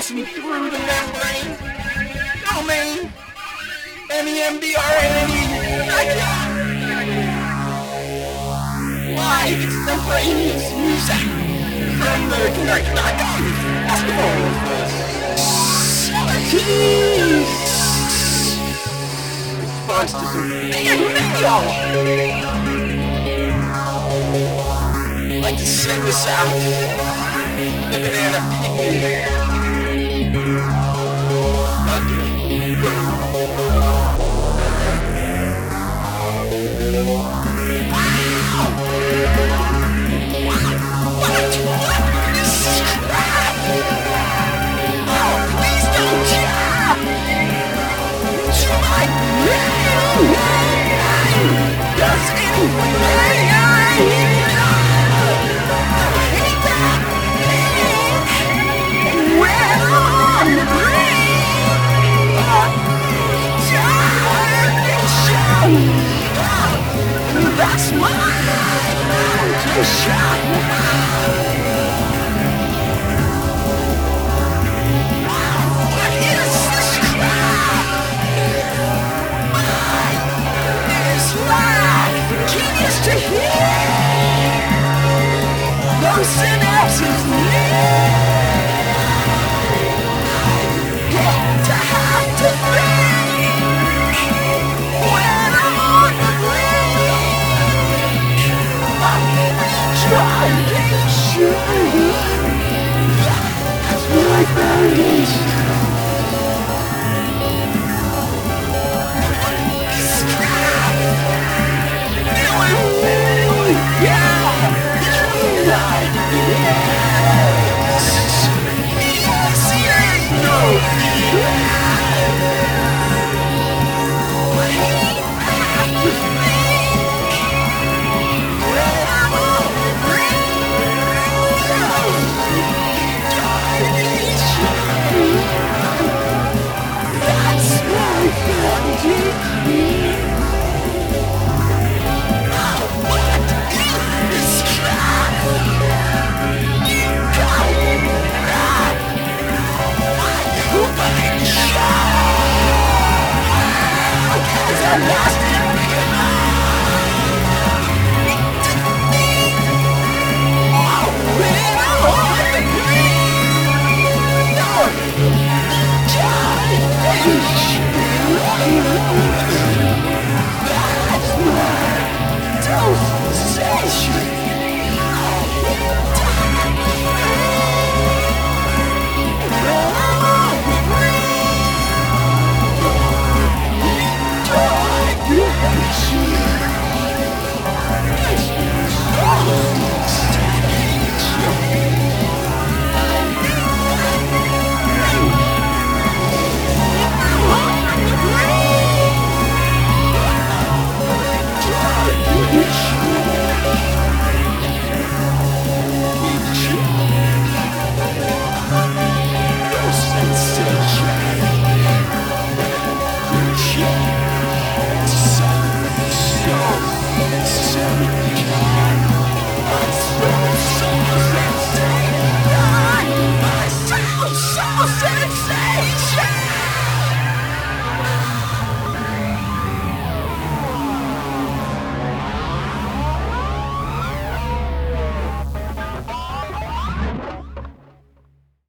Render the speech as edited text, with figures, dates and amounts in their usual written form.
passing through the membrane. No main. MEMBRNE. Live extemporaneous music from the response to some big video. I'd like to send this out. The banana piggy. That's my shot. What is this crap? Is life genius to hear? No synapses to have to think when I'm on the brink. Trying to shoot. That's my foundation. Lost